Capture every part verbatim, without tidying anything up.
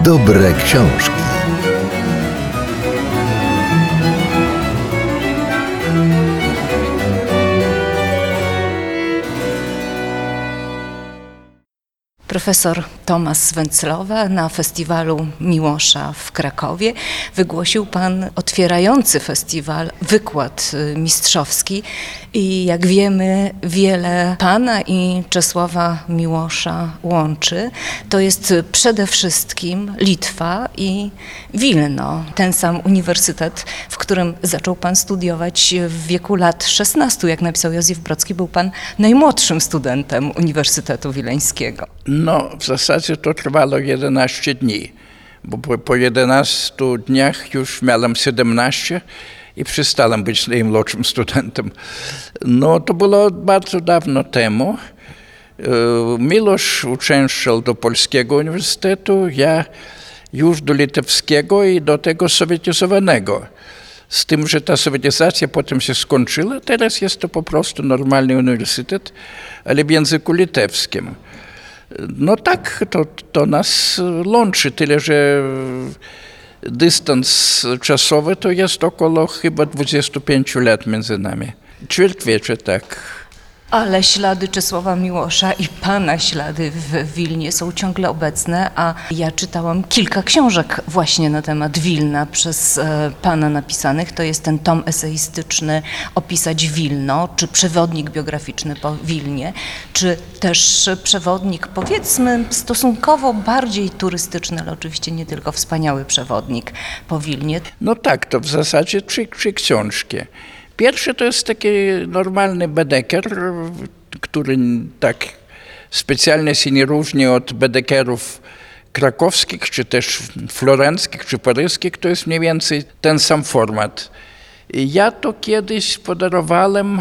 Dobre książki. Profesor Tomasz Wenclowa na festiwalu Miłosza w Krakowie wygłosił pan otwierający festiwal wykład mistrzowski i jak wiemy wiele pana i Czesława Miłosza łączy. To jest przede wszystkim Litwa i Wilno, ten sam uniwersytet, w którym zaczął pan studiować w wieku lat szesnastu. Jak napisał Józef Brodski, był pan najmłodszym studentem Uniwersytetu Wileńskiego. No, w zasadzie to trwało jedenaście dni, bo po, po jedenastu dniach już miałem siedemnaście i przestałem być najmłodszym studentem. No, to było bardzo dawno temu. Miłosz uczęszczał do Polskiego Uniwersytetu, ja już do litewskiego i do tego sowietyzowanego. Z tym, że ta sowietyzacja potem się skończyła, teraz jest to po prostu normalny uniwersytet, ale w języku litewskim. No tak, to, to nas łączy, tyle że dystans czasowy to jest około chyba dwudziestu pięciu lat między nami. Ćwierćwiecie, tak. Ale ślady Czesława Miłosza i pana ślady w Wilnie są ciągle obecne, a ja czytałam kilka książek właśnie na temat Wilna przez e, pana napisanych. To jest ten tom eseistyczny Opisać Wilno, czy przewodnik biograficzny po Wilnie, czy też przewodnik, powiedzmy, stosunkowo bardziej turystyczny, ale oczywiście nie tylko, wspaniały przewodnik po Wilnie. No tak, to w zasadzie trzy, trzy książki. Pierwszy to jest taki normalny bedeker, który tak specjalnie się nie różni od bedekerów krakowskich, czy też florenckich, czy paryskich. To jest mniej więcej ten sam format. I ja to kiedyś podarowałem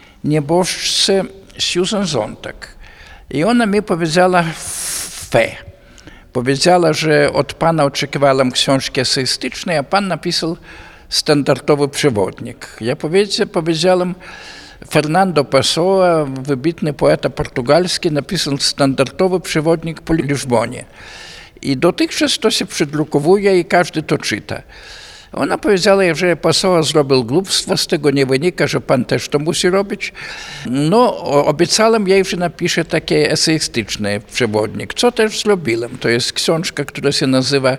nieboszczce Susan Sontag. I ona mi powiedziała fe. Powiedziała, że od pana oczekiwałem książki eseistycznej, a pan napisał standardowy przewodnik. Ja powiedziałem, Fernando Pessoa, wybitny poeta portugalski, napisał standardowy przewodnik po Lizbonie. I dotychczas to się przedrukowuje i każdy to czyta. Ona powiedziała, że Pessoa zrobił głupstwo, z tego nie wynika, że pan też to musi robić. No, obiecałem jej, że napiszę taki eseistyczny przewodnik, co też zrobiłem. To jest książka, która się nazywa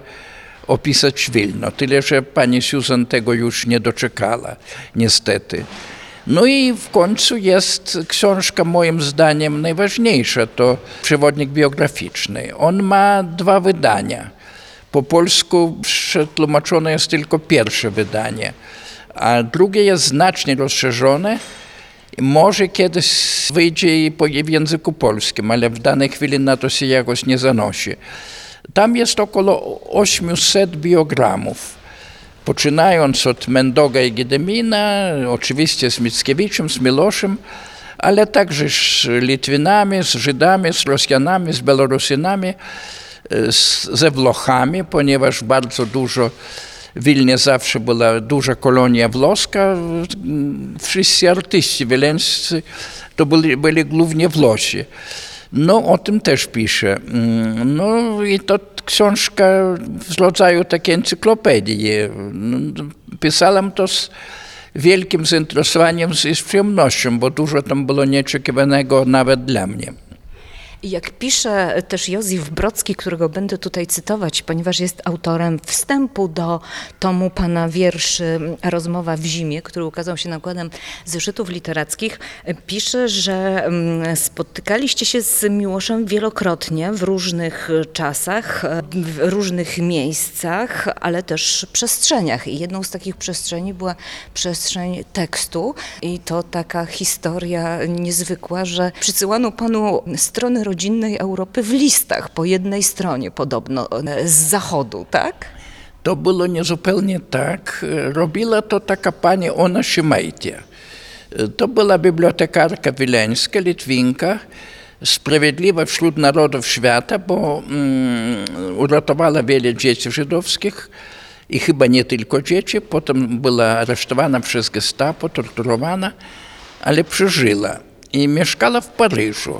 Opisać Wilno, tyle że pani Susan tego już nie doczekała, niestety. No i w końcu jest książka moim zdaniem najważniejsza, to przewodnik biograficzny. On ma dwa wydania. Po polsku przetłumaczone jest tylko pierwsze wydanie, a drugie jest znacznie rozszerzone. Może kiedyś wyjdzie i w języku polskim, ale w danej chwili na to się jakoś nie zanosi. Tam jest około osiemset biogramów, poczynając od Mendoga i Gedemina, oczywiście z Mickiewiczem, z Miloszem, ale także z Litwinami, z Żydami, z Rosjanami, z Białorusinami, z, ze Włochami, ponieważ bardzo dużo, w Wilnie zawsze była duża kolonia włoska, wszyscy artyści wileńscy to byli, byli głównie Włosi. No, o tym też piszę. No i to książka w rodzaju takiej encyklopedii. Pisałem to z wielkim zainteresowaniem i z przyjemnością, bo dużo tam było nieoczekiwanego nawet dla mnie. Jak pisze też Józef Brodski, którego będę tutaj cytować, ponieważ jest autorem wstępu do tomu pana wierszy Rozmowa w zimie, który ukazał się nakładem zeszytów literackich, pisze, że spotykaliście się z Miłoszem wielokrotnie w różnych czasach, w różnych miejscach, ale też przestrzeniach. I jedną z takich przestrzeni była przestrzeń tekstu i to taka historia niezwykła, że przysyłano panu strony rodzinnej Europy w listach po jednej stronie podobno z zachodu, tak? To było niezupełnie tak. Robiła to taka pani Ona Szymajtia. To była bibliotekarka wileńska, Litwinka, sprawiedliwa wśród narodów świata, bo um, uratowała wiele dzieci żydowskich i chyba nie tylko dzieci. Potem była aresztowana przez gestapo, torturowana, ale przeżyła. i mieszkała w Paryżu.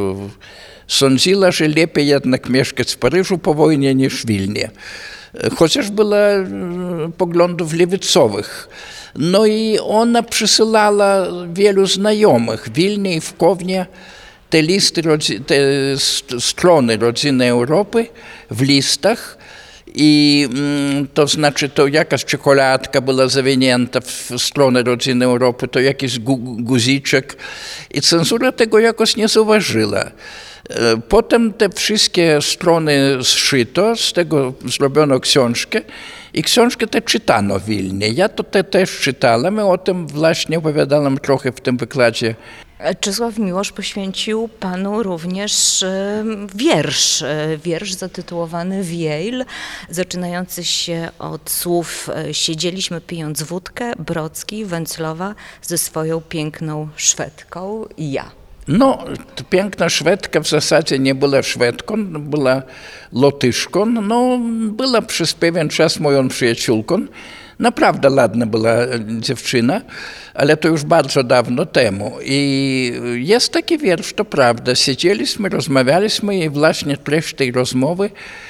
Sądziła, że lepiej jednak mieszkać w Paryżu po wojnie niż w Wilnie. Chociaż była poglądów lewicowych. No i ona przysyłała wielu znajomych w Wilnie i w Kownie te listy, te strony Rodziny Europy w listach. I to znaczy, to jakaś czekoladka była zawinięta w stronę Rodziny Europy, to jakiś gu guziczek. I cenzura tego jakoś nie zauważyła. Potem te wszystkie strony zszyto, z tego zrobiono książkę i książkę tę czytano w Wilnie. Ja to te też czytałem i o tym właśnie opowiadałem trochę w tym wykładzie. Czesław Miłosz poświęcił panu również wiersz, wiersz zatytułowany Wiejl, zaczynający się od słów siedzieliśmy pijąc wódkę, Brocki, Węclowa ze swoją piękną Szwedką i ja. No, piękna Szwedka w zasadzie nie była Szwedką, była Lotyszką, no, była przez pewien czas moją przyjaciółką. Naprawdę ładna była dziewczyna, ale to już bardzo dawno temu. I jest taki wiersz, to prawda. Siedzieliśmy, rozmawialiśmy i właśnie treść tej rozmowy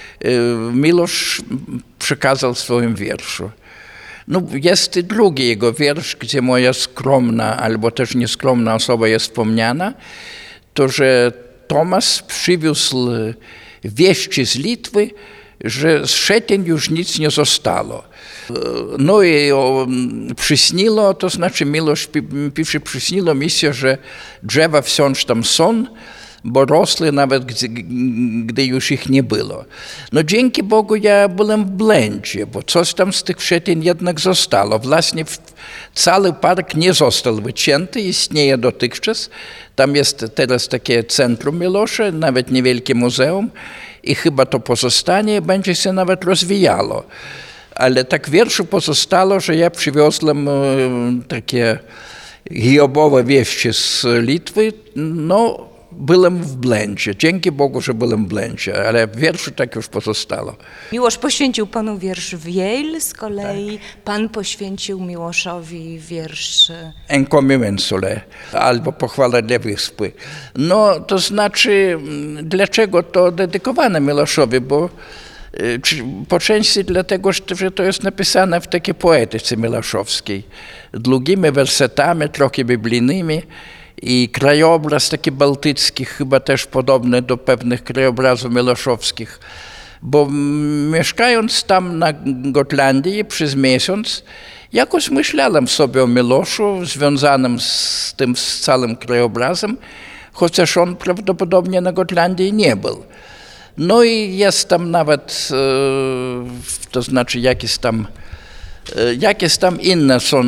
Miłosz przekazał w swoim wierszu. No, jest i drugi jego wiersz, gdzie moja skromna albo też nieskromna osoba jest wspomniana, to że Tomasz przywiózł wieści z Litwy, że z Szczecin już nic nie zostało. No i o, przyśniło, to znaczy Miłosz pisze, przyśniło mi się, że drzewa wciąż tam są, bo rosły nawet gdy, gdy już ich nie było. No dzięki Bogu ja byłem w błędzie, bo coś tam z tych Szczecin jednak zostało. Właśnie cały park nie został wycięty, istnieje dotychczas. Tam jest teraz takie centrum Milosza, nawet niewielkie muzeum i chyba to pozostanie, będzie się nawet rozwijało. Ale tak wierszu pozostało, że ja przywiozłem takie hiobowe wieści z Litwy, no byłem w błędzie. Dzięki Bogu, że byłem w błędzie, ale w wierszu tak już pozostało. Miłosz poświęcił panu wiersz Wiejl, z kolei tak. Pan poświęcił Miłoszowi wiersz Encomi Mensule, albo Pochwała dla Wyspy. No, to znaczy, dlaczego to dedykowane Miloszowi, bo po części dlatego, że to jest napisane w takiej poetyce miłoszowskiej, długimi wersetami, trochę biblijnymi i krajobraz taki bałtycki, chyba też podobny do pewnych krajobrazów miłoszowskich. Bo mieszkając tam na Gotlandii przez miesiąc, jakoś myślałem sobie o Miloszu związanym z tym z całym krajobrazem, chociaż on prawdopodobnie na Gotlandii nie był. No i jest tam nawet, to znaczy jakieś tam, jakieś tam inne są,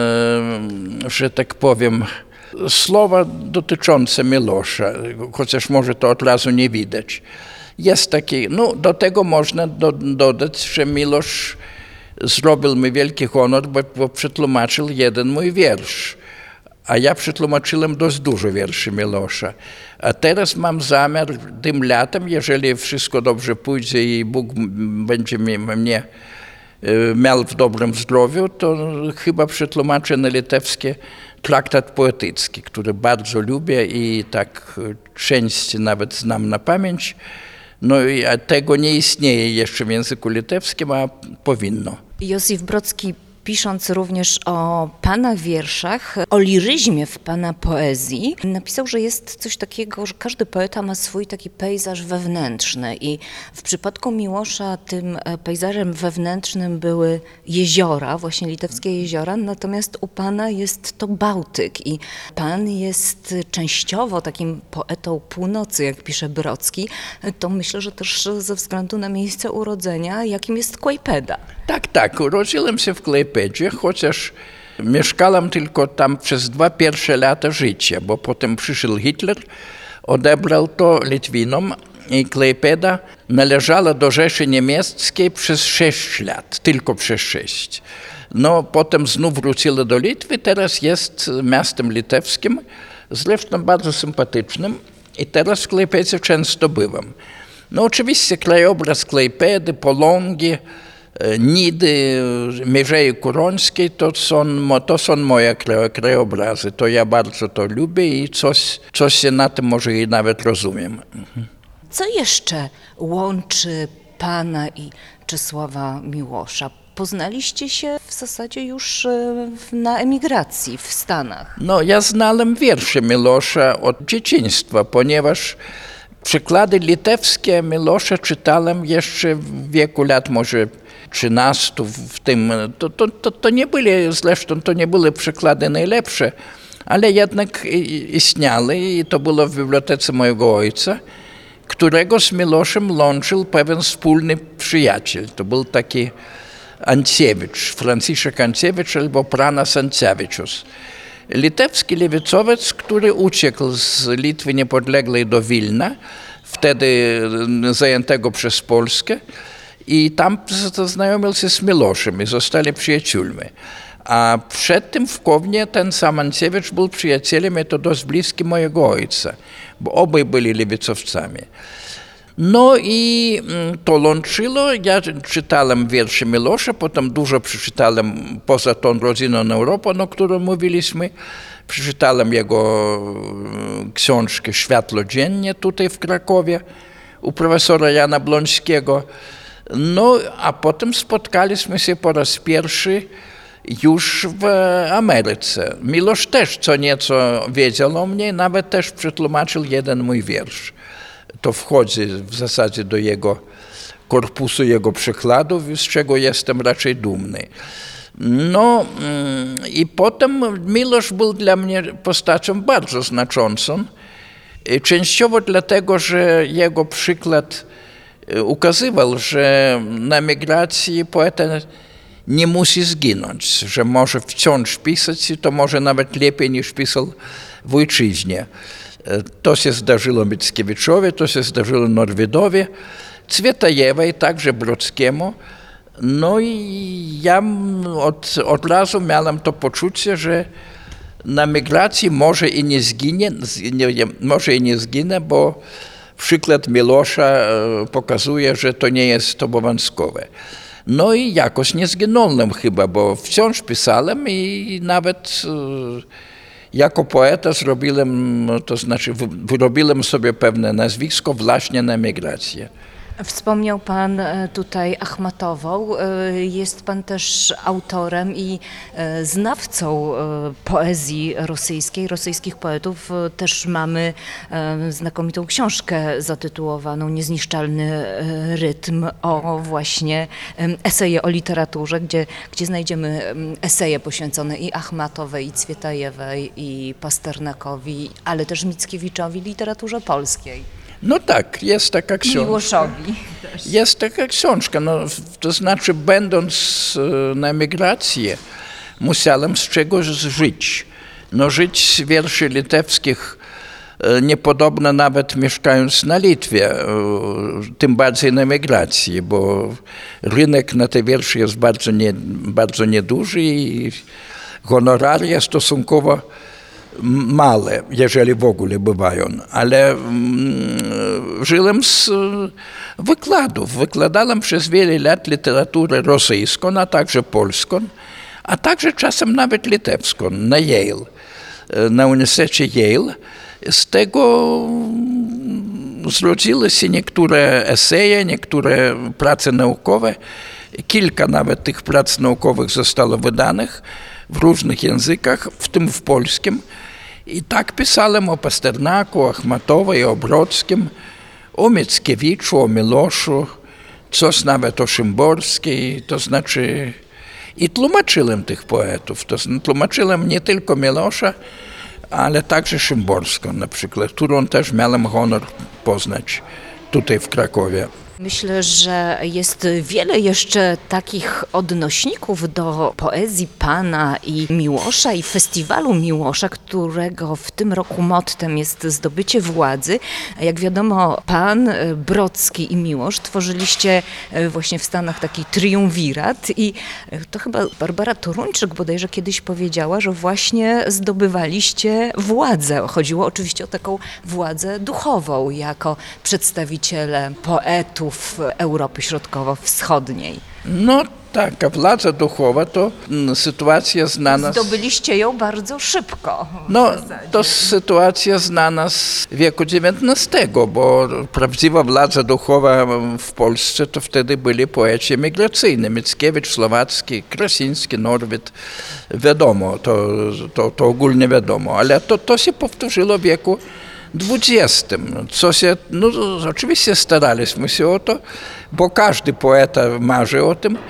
że tak powiem, słowa dotyczące Milosza, chociaż może to od razu nie widać. Jest taki, no do tego można do, dodać, że Milosz zrobił mi wielki honor, bo, bo przetłumaczył jeden mój wiersz. A ja przetłumaczyłem dość dużo wierszy Milosza. A teraz mam zamiar tym latem, jeżeli wszystko dobrze pójdzie i Bóg będzie mnie miał w dobrym zdrowiu, to chyba przetłumaczę na litewskie traktat poetycki, który bardzo lubię i tak część nawet znam na pamięć. No i tego nie istnieje jeszcze w języku litewskim, a powinno. Józef Brocki, pisząc również o pana wierszach, o liryzmie w pana poezji, napisał, że jest coś takiego, że każdy poeta ma swój taki pejzaż wewnętrzny i w przypadku Miłosza tym pejzażem wewnętrznym były jeziora, właśnie litewskie jeziora, natomiast u pana jest to Bałtyk i pan jest częściowo takim poetą północy, jak pisze Brocki, to myślę, że też ze względu na miejsce urodzenia, jakim jest Kłajpeda. Tak, tak, urodziłem się w Klejpedzie, chociaż mieszkałem tylko tam przez dwa pierwsze lata życia, bo potem przyszedł Hitler, odebrał to Litwinom i Klejpeda należała do Rzeszy Niemieckiej przez sześć lat, tylko przez sześć. No, potem znów wróciła do Litwy, teraz jest miastem litewskim, zresztą bardzo sympatycznym i teraz w Klejpedzie często byłem. No oczywiście krajobraz Klejpedy, Polongi, Nidy, Mierzei Kurońskiej to są, to są moje krajobrazy. To ja bardzo to lubię i coś, coś się na tym może i nawet rozumiem. Co jeszcze łączy pana i Czesława Miłosza? Poznaliście się w zasadzie już na emigracji w Stanach. No, ja znałem wiersze Miłosza od dzieciństwa, ponieważ przykłady litewskie Miłosza czytałem jeszcze w wieku lat może trzynastu. W tym, to, to, to, to nie byli, zresztą to nie były przykłady najlepsze, ale jednak istniały i to było w bibliotece mojego ojca, którego z Miłoszem łączył pewien wspólny przyjaciel. To był taki Anciewicz, Franciszek Anciewicz albo Pranas Ancevičius. Litewski lewicowiec, który uciekł z Litwy niepodległej do Wilna, wtedy zajętego przez Polskę, i tam zaznajomił się z Miłoszem i zostali przyjaciółmi. A przed tym w Kownie ten sam Anciewicz był przyjacielem i to dość bliski mojego ojca, bo obaj byli lewicowcami. No i to łączyło, ja czytałem wiersze Miłosza, potem dużo przeczytałem poza tą rodzinną Europą, o której mówiliśmy. Przeczytałem jego książkę Światło dziennie tutaj w Krakowie u profesora Jana Błońskiego. No a potem spotkaliśmy się po raz pierwszy już w Ameryce. Miłosz też co nieco wiedział o mnie, nawet też przetłumaczył jeden mój wiersz. To wchodzi w zasadzie do jego korpusu, jego przykładów, z czego jestem raczej dumny. No i potem Miłosz był dla mnie postacią bardzo znaczącą. Częściowo dlatego, że jego przykład ukazywał, że na emigracji poeta nie musi zginąć, że może wciąż pisać i to może nawet lepiej niż pisał w ojczyźnie. To się zdarzyło Mickiewiczowi, to się zdarzyło Norwidowi, Cwietajewej, także Brodskiemu. No i ja od, od razu miałem to poczucie, że na migracji może i nie zginie, nie, może i nie zginę, bo przykład Miłosza pokazuje, że to nie jest obowiązkowe. No i jakoś nie zginąłem chyba, bo wciąż pisałem i nawet jako poeta zrobiłem, to znaczy wyrobiłem sobie pewne nazwisko właśnie na emigrację. Wspomniał pan tutaj Achmatową. Jest pan też autorem i znawcą poezji rosyjskiej, rosyjskich poetów. Też mamy znakomitą książkę zatytułowaną Niezniszczalny rytm, o właśnie eseje o literaturze, gdzie, gdzie znajdziemy eseje poświęcone i Achmatowej, i Cwietajewej, i Pasternakowi, ale też Mickiewiczowi, literaturze polskiej. No tak, jest taka książka. Miłoszowi. Jest taka książka, no, to znaczy będąc na emigracji musiałem z czegoś żyć. No żyć z wierszy litewskich niepodobno nawet mieszkając na Litwie, tym bardziej na emigracji, bo rynek na te wiersze jest bardzo, nie, bardzo nieduży i honoraria stosunkowo małe, jeżeli w ogóle bywają, ale mm, żyłem z wykładów. Wykładałem przez wiele lat literaturę rosyjską, a także polską, a także czasem nawet litewską na Yale, na Uniwersytecie Yale. Z tego zrodziły się niektóre eseje, niektóre prace naukowe. Kilka nawet tych prac naukowych zostało wydanych w różnych językach, w tym w polskim. I tak pisałem o Pasternaku, o Achmatowej, o Brodskim, o Mickiewiczu, o Miłoszu, coś nawet o Szymborskiej, to znaczy i tłumaczyłem tych poetów. To tłumaczyłem nie tylko Miłosza, ale także Szymborską na przykład, którą też miałem honor poznać tutaj w Krakowie. Myślę, że jest wiele jeszcze takich odnośników do poezji pana i Miłosza i festiwalu Miłosza, którego w tym roku mottem jest zdobycie władzy. Jak wiadomo, pan, Brodski i Miłosz tworzyliście właśnie w Stanach taki triumvirat i to chyba Barbara Toruńczyk bodajże kiedyś powiedziała, że właśnie zdobywaliście władzę. Chodziło oczywiście o taką władzę duchową jako przedstawiciele poetów Europy Środkowo-Wschodniej. No taka władza duchowa to mm, sytuacja znana. Z... Zdobyliście ją bardzo szybko. No to sytuacja znana z wieku dziewiętnastego, bo prawdziwa władza duchowa w Polsce to wtedy byli poeci emigracyjni. Mickiewicz, Słowacki, Krasiński, Norwid. Wiadomo, to, to, to ogólnie wiadomo, ale to, to się powtórzyło w wieku dwudziestym. Co się, no oczywiście staraliśmy się o to, bo każdy poeta marzy o tym.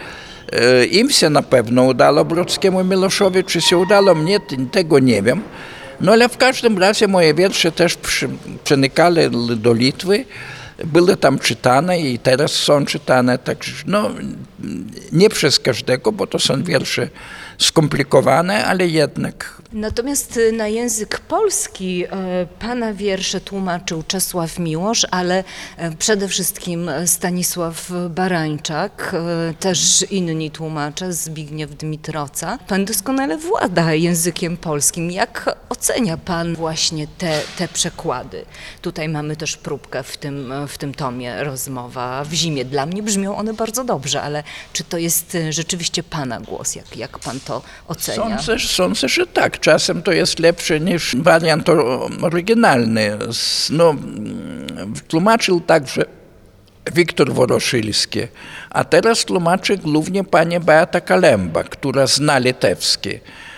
Im się na pewno udało, Brodskiemu i Miloszowi, czy się udało mnie, tego nie wiem. No ale w każdym razie moje wiersze też przy, przenikały do Litwy, były tam czytane i teraz są czytane, także no nie przez każdego, bo to są wiersze skomplikowane, ale jednak. Natomiast na język polski pana wiersze tłumaczył Czesław Miłosz, ale przede wszystkim Stanisław Barańczak, też inni tłumacze, Zbigniew Dmitroca. Pan doskonale włada językiem polskim. Jak ocenia pan właśnie te, te przekłady? Tutaj mamy też próbkę w tym, w tym tomie, Rozmowa w zimie. Dla mnie brzmią one bardzo dobrze, ale czy to jest rzeczywiście pana głos? Jak, jak pan to ocenia? Sądzę, sądzę, że tak. Czasem to jest lepsze niż wariant oryginalny. No, tłumaczył także Wiktor Woroszylski, a teraz tłumaczy głównie pani Beata Kalemba, która zna litewski.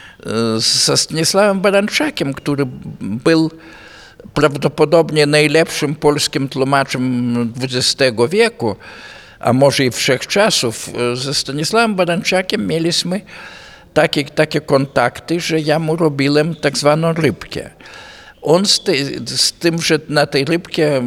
Ze Stanisławem Barańczakiem, który był prawdopodobnie najlepszym polskim tłumaczem dwudziestego wieku, a może i wszechczasów. Ze Stanisławem Barańczakiem mieliśmy takie, takie kontakty, że ja mu robiłem tak zwaną rybkę. On z, te, z tym, że na tej rybkę,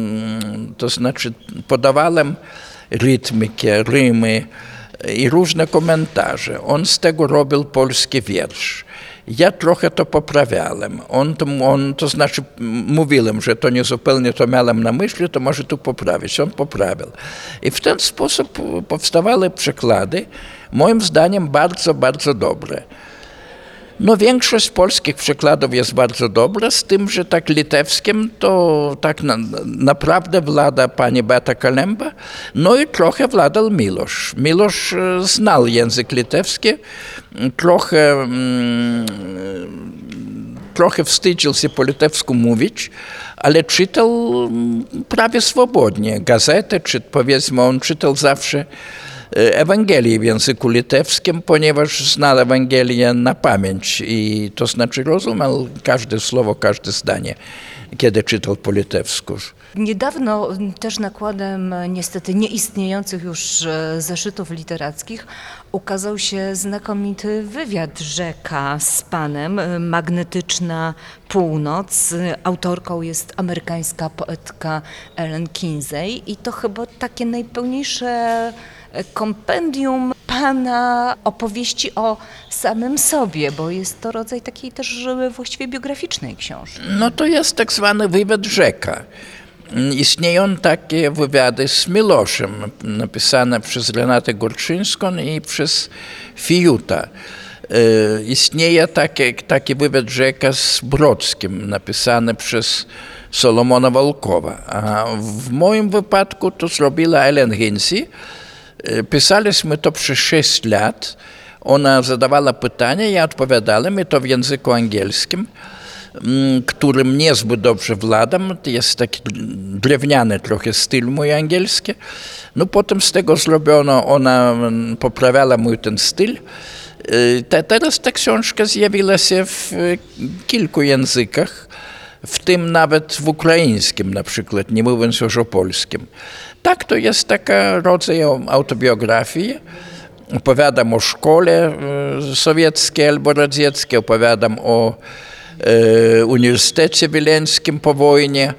to znaczy podawałem rytmikę, rymy i różne komentarze. On z tego robił polski wiersz. Ja trochę to poprawiałem. On, on, to znaczy mówiłem, że to nie zupełnie to miałem na myśli, to może tu poprawić. On poprawił. I w ten sposób powstawały przekłady, moim zdaniem bardzo, bardzo dobre. No większość polskich przekładów jest bardzo dobra, z tym, że tak litewskim to tak na, naprawdę włada pani Beata Kalemba, no i trochę władał Milosz. Milosz znał język litewski, trochę, mm, trochę wstydził się po litewsku mówić, ale czytał prawie swobodnie gazetę, czy powiedzmy on czytał zawsze Ewangelię w języku litewskim, ponieważ znał Ewangelię na pamięć i to znaczy rozumiał każde słowo, każde zdanie, kiedy czytał po litewsku. Niedawno też nakładem niestety nieistniejących już zeszytów literackich ukazał się znakomity wywiad Rzeka z panem, Magnetyczna Północ. Autorką jest amerykańska poetka Ellen Kinsey i to chyba takie najpełniejsze kompendium pana opowieści o samym sobie, bo jest to rodzaj takiej też właściwie biograficznej książki. No to jest tak zwany wywiad Rzeka. Istnieją takie wywiady z Miloszem, napisane przez Renatę Górczyńską i przez Fijuta. Istnieje taki, taki wywiad Rzeka z Brodskim, napisany przez Solomona Wolkowa. A w moim wypadku to zrobiła Ellen Kinsey. Pisaliśmy to przez sześć lat. Ona zadawała pytania, ja odpowiadałem i to w języku angielskim, którym niezbyt dobrze władam. To jest taki drewniany trochę styl mój angielski. No potem z tego zrobiono, ona poprawiała mój ten styl. Te, teraz ta książka zjawiła się w kilku językach, w tym nawet w ukraińskim na przykład, nie mówiąc już o polskim. Tak, to jest taka rodzaj autobiografii. Opowiadam o szkole sowieckiej albo radzieckiej, opowiadam o e, Uniwersytecie Wileńskim po wojnie.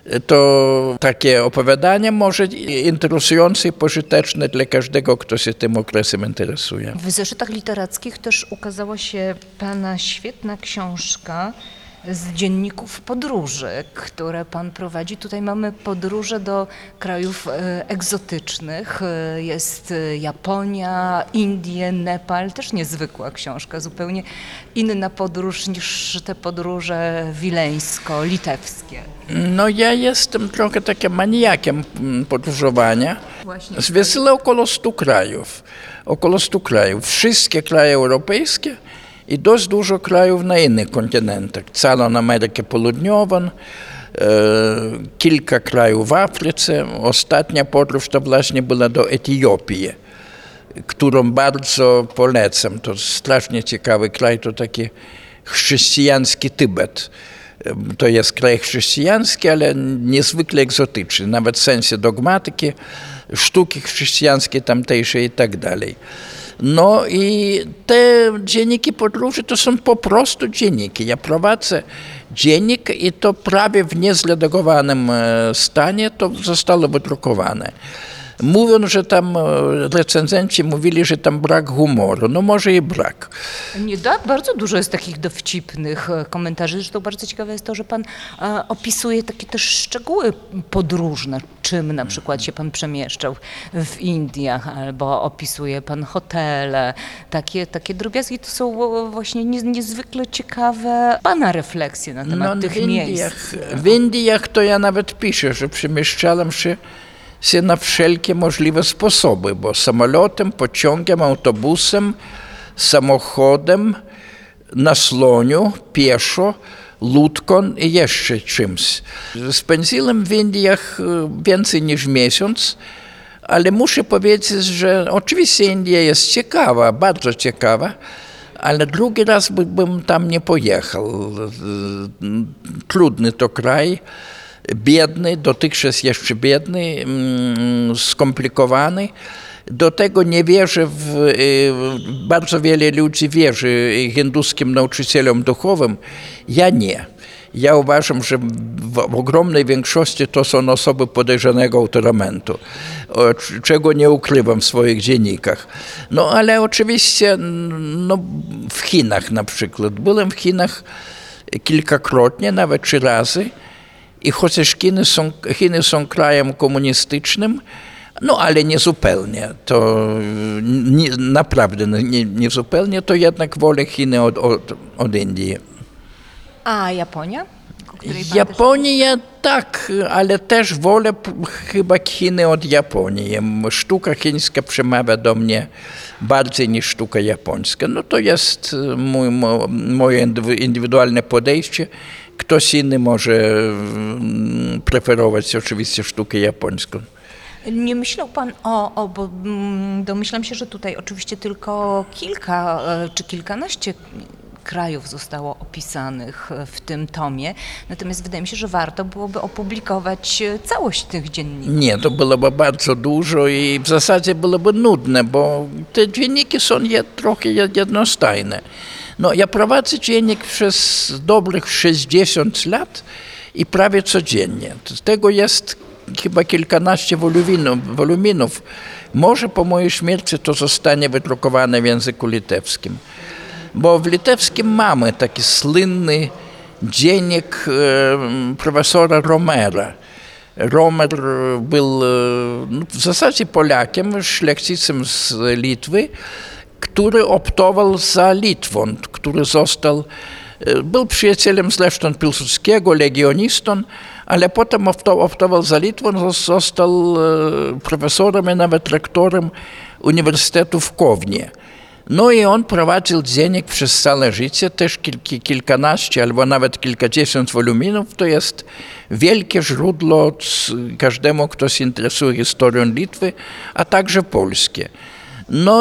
To takie opowiadanie może interesujące i pożyteczne dla każdego, kto się tym okresem interesuje. W zeszytach literackich też ukazała się pana świetna książka z dzienników podróży, które pan prowadzi. Tutaj mamy podróże do krajów egzotycznych. Jest Japonia, Indie, Nepal. Też niezwykła książka, zupełnie inna podróż niż te podróże wileńsko-litewskie. No ja jestem trochę takim maniakiem podróżowania. właśnie. Zwiesiło około stu krajów. Około stu krajów. Wszystkie kraje europejskie i dość dużo krajów na innych kontynentach. Całą Amerykę Południową, e, kilka krajów w Afryce. Ostatnia podróż to właśnie była do Etiopii, którą bardzo polecam. To strasznie ciekawy kraj, to taki chrześcijański Tybet. To jest kraj chrześcijański, ale niezwykle egzotyczny, nawet w sensie dogmatyki, sztuki chrześcijańskiej tamtejszej i tak dalej. No i te dzienniki podróży to są po prostu dzienniki. Ja prowadzę dziennik i to prawie w niezredagowanym stanie to zostało wydrukowane. Mówią, że tam recenzenci mówili, że tam brak humoru. No może i brak. Nie, tak, bardzo dużo jest takich dowcipnych komentarzy. Zresztą bardzo ciekawe jest to, że pan e, opisuje takie też szczegóły podróżne. Czym na przykład się pan przemieszczał w Indiach, albo opisuje pan hotele. Takie, takie drobiazgi to są właśnie nie, niezwykle ciekawe pana refleksje na temat no, tych w Indiach, miejsc. W Indiach to ja nawet piszę, że przemieszczałem się się na wszelkie możliwe sposoby, bo samolotem, pociągiem, autobusem, samochodem, na sloniu, pieszo, łódką i jeszcze czymś. Spędziłem w Indiach więcej niż miesiąc, ale muszę powiedzieć, że oczywiście India jest ciekawa, bardzo ciekawa, ale drugi raz by, bym tam nie pojechał. Trudny to kraj. Biedny, dotychczas jeszcze biedny, skomplikowany. Do tego nie wierzę w, bardzo wiele ludzi wierzy hinduskim nauczycielom duchowym. Ja nie. Ja uważam, że w ogromnej większości to są osoby podejrzanego autoramentu, czego nie ukrywam w swoich dziennikach. No ale oczywiście no, w Chinach na przykład. Byłem w Chinach kilkakrotnie, nawet trzy razy. I chociaż Chiny są, Chiny są krajem komunistycznym, no ale nie zupełnie, to nie, naprawdę nie, nie zupełnie, to jednak wolę Chiny od, od, od Indii. A Japonia? Japonia tak, ale też wolę chyba Chiny od Japonii. Sztuka chińska przemawia do mnie bardziej niż sztuka japońska. No to jest mój, moje indywidualne podejście. Ktoś inny może preferować oczywiście sztukę japońską. Nie myślał pan o, o bo domyślam się, że tutaj oczywiście tylko kilka czy kilkanaście krajów zostało opisanych w tym tomie, natomiast wydaje mi się, że warto byłoby opublikować całość tych dzienników. Nie, to byłoby bardzo dużo i w zasadzie byłoby nudne, bo te dzienniki są jed, trochę jednostajne. No, ja prowadzę dziennik przez dobrych sześćdziesiąt lat i prawie codziennie. Z tego jest chyba kilkanaście woluminów, woluminów. Może po mojej śmierci to zostanie wydrukowane w języku litewskim. Bo w litewskim mamy taki słynny dziennik e, profesora Romera. Romer był no, w zasadzie Polakiem, szlachcicem z Litwy, który optował za Litwą, który został, był przyjacielem zresztą Piłsudskiego, legionistą, ale potem optował za Litwą, został profesorem i nawet rektorem Uniwersytetu w Kownie. No i on prowadził dziennik przez całe życie, też kilk, kilkanaście albo nawet kilkadziesiąt woluminów. To jest wielkie źródło każdemu, kto się interesuje historią Litwy, a także polskie. No,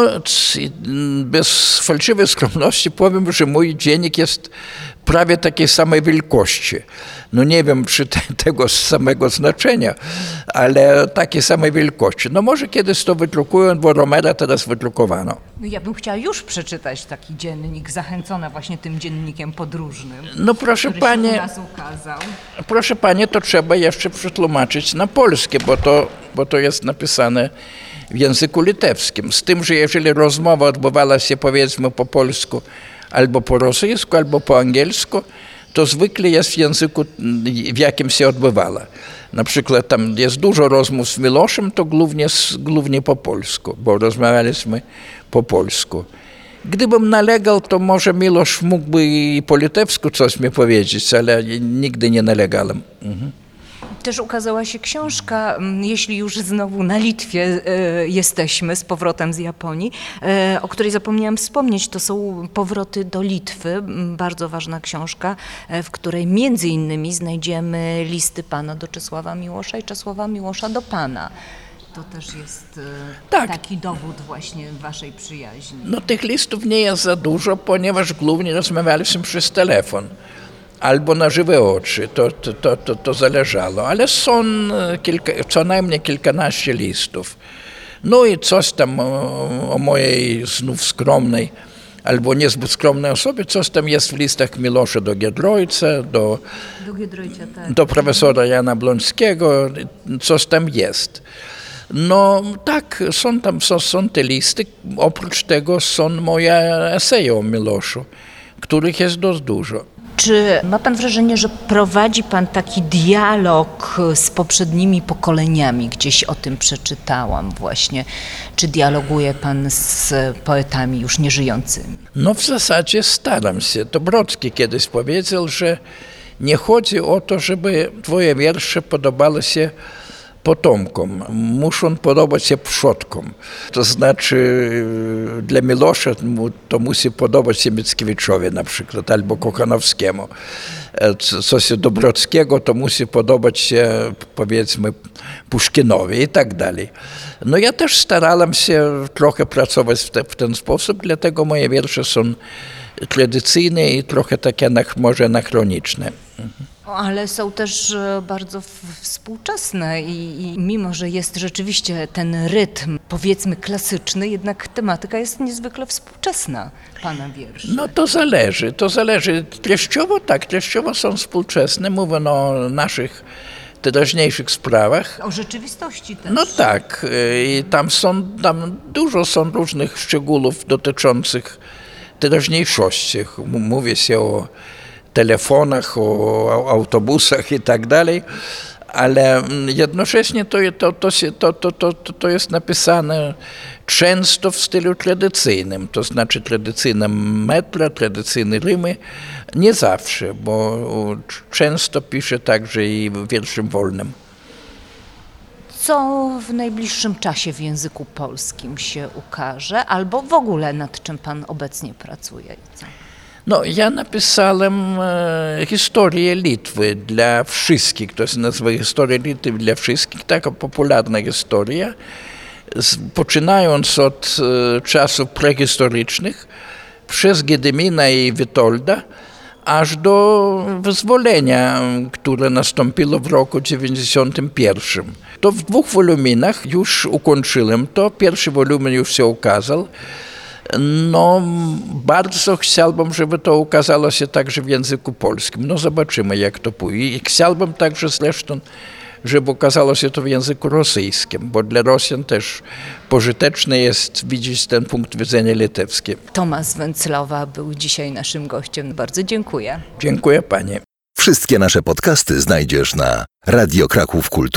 bez fałszywej skromności powiem, że mój dziennik jest prawie takiej samej wielkości. No nie wiem, czy te, tego samego znaczenia, ale takiej samej wielkości. No może kiedyś to wydrukują, bo Romera teraz wydrukowano. No ja bym chciała już przeczytać taki dziennik, zachęcona właśnie tym dziennikiem podróżnym, no proszę który panie, się u nas ukazał. Proszę panie, to trzeba jeszcze przetłumaczyć na polskie, bo to, bo to jest napisane w języku litewskim. Z tym, że jeżeli rozmowa odbywała się powiedzmy po polsku, albo po rosyjsku, albo po angielsku, to zwykle jest w języku, w jakim się odbywała. Na przykład tam jest dużo rozmów z Miloszem, to głównie, głównie po polsku, bo rozmawialiśmy po polsku. Gdybym nalegał, to może Milosz mógłby i po litewsku coś mi powiedzieć, ale nigdy nie nalegałem. Mhm. też ukazała się książka, m, jeśli już znowu na Litwie e, jesteśmy, z powrotem z Japonii, e, o której zapomniałam wspomnieć, to są Powroty do Litwy, m, bardzo ważna książka, e, w której między innymi znajdziemy listy pana do Czesława Miłosza i Czesława Miłosza do pana. To też jest e, Tak. taki dowód właśnie waszej przyjaźni. No tych listów nie jest za dużo, ponieważ głównie rozmawialiśmy przez telefon albo na żywe oczy, to, to, to, to, to zależało, ale są kilka, co najmniej kilkanaście listów. No i coś tam o, o mojej znów skromnej albo niezbyt skromnej osobie, coś tam jest w listach Milosza do Giedroycia, do, Do Giedroycia, tak. do profesora Jana Blonskiego, coś tam jest. No tak, są tam są, są te listy, oprócz tego są moje eseje o Miloszu, których jest dość dużo. Czy ma pan wrażenie, że prowadzi pan taki dialog z poprzednimi pokoleniami? Gdzieś o tym przeczytałam właśnie. Czy dialoguje pan z poetami już nieżyjącymi? No w zasadzie staram się. To Brodski kiedyś powiedział, że nie chodzi o to, żeby twoje wiersze podobały się potomkom, muszą podobać się przodkom. To znaczy dla Milosza to musi podobać się Mickiewiczowi na przykład, albo Kochanowskiemu. Co się do Brodskiego, to musi podobać się powiedzmy Puszkinowi i tak dalej. No ja też starałem się trochę pracować w, te, w ten sposób, dlatego moje wiersze są tradycyjne i trochę takie może anachroniczne. Ale są też e, bardzo w- współczesne i, i mimo, że jest rzeczywiście ten rytm, powiedzmy klasyczny, jednak tematyka jest niezwykle współczesna pana wierszy. No to zależy, to zależy. Treściowo tak, treściowo są współczesne, mówię o naszych teraźniejszych sprawach. O rzeczywistości też. No tak, i tam są, tam dużo są różnych szczegółów dotyczących teraźniejszości. M- Mówi się o telefonach, o autobusach i tak dalej, ale jednocześnie to, to, to, się, to, to, to, to jest napisane często w stylu tradycyjnym, to znaczy tradycyjne metra, tradycyjne rymy, nie zawsze, bo często piszę także i wierszem wolnym. Co w najbliższym czasie w języku polskim się ukaże, albo w ogóle nad czym pan obecnie pracuje? i co? No, ja napisałem e, historię Litwy dla wszystkich, to się nazywa historia Litwy dla wszystkich, taka popularna historia, z, poczynając od e, czasów prehistorycznych, przez Gedymina i Witolda, aż do wyzwolenia, które nastąpiło w roku dziewięćdziesiątym pierwszym. To w dwóch woluminach już ukończyłem to, pierwszy wolumin już się ukazał. No, bardzo chciałbym, żeby to ukazało się także w języku polskim. No, zobaczymy, jak to pójdzie. I chciałbym także zresztą, żeby ukazało się to w języku rosyjskim, bo dla Rosjan też pożyteczne jest widzieć ten punkt widzenia litewski. Tomasz Węclowa był dzisiaj naszym gościem. Bardzo dziękuję. Dziękuję panie. Wszystkie nasze podcasty znajdziesz na Radio Kraków Kultury.